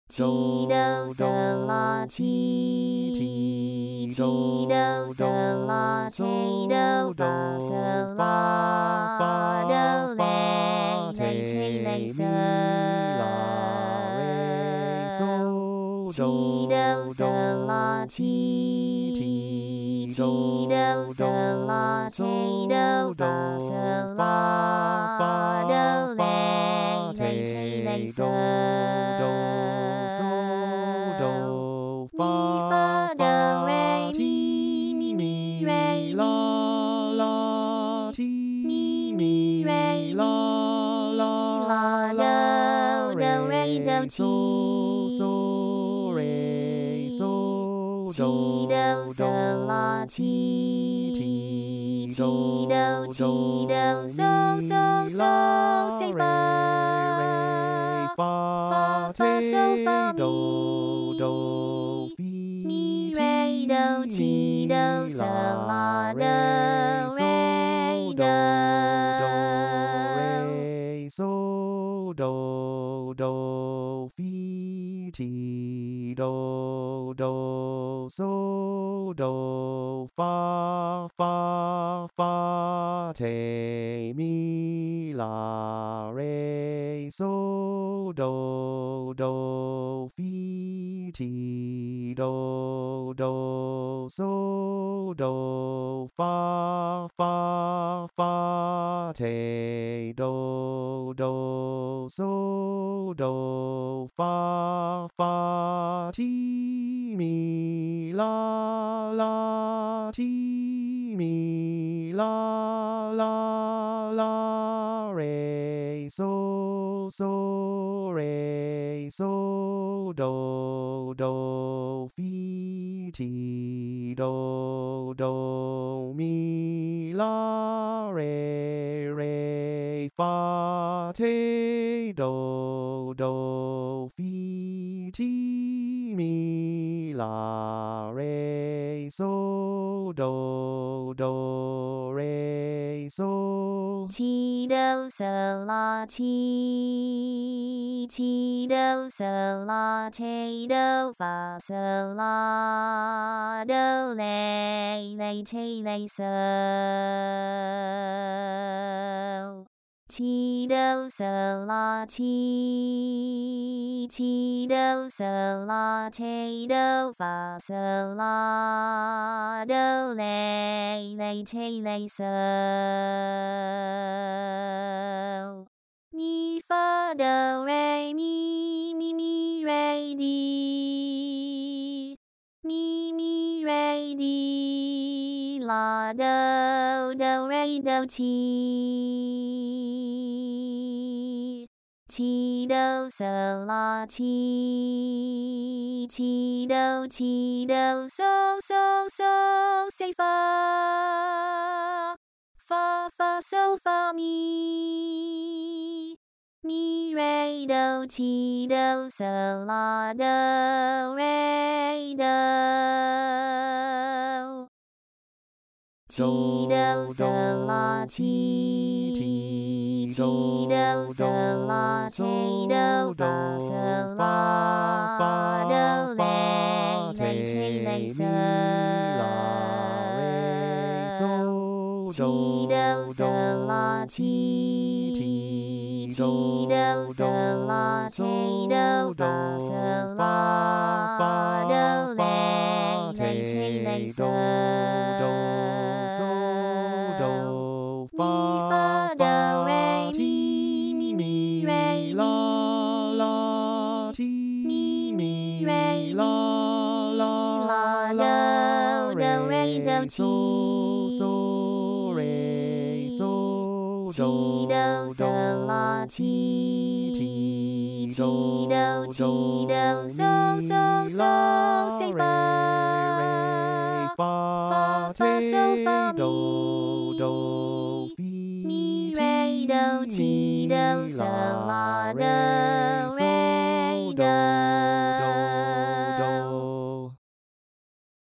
Chi đâu sợ lo chi thì chi đâu sợ lo thế đâu và sợ lo đâu lệ thế lệ sợ chi đâu sợ lo chi thì chi đâu sợ lo thế đâu và sợ lo đâu lệ thế lệ sợ mi fa do re mi re mi re la do re do chi đâu sợ lo chi thì chi đâu so say fa so fa mi re do chi đâu sợ lo do re do phi thì do fa te mi la re do phi thì do fa te do fa ti mi la ti mi la re re do phi thì do mi la re fa te do phi ti mi la re do re chi đâu sợ lo chi đâu sợ lo thế đâu và sợ lo đâu lệ thế lệ sợ chi đâu sợ lo chi đâu sợ lo thế đâu và sợ lo đâu lệ thế lệ sợ mi fa do re mi re di mi re di la do re do chi đâu sợ lo chi đâu so say fa so fa mi re do chi đâu sợ lo do re do chi đâu sợ lo chi thì chi đâu sợ lo thế đâu và sợ lo đâu lệ thế lệ sợ chi đâu sợ lo chi thì chi đâu sợ lo thế đâu và sợ lo đâu lệ thế lệ sợ mi fa do re mi re mi re la do re do chi đâu sợ lo chi thì chi đâu so say fa so fa mi re do chi đâu sợ lo do re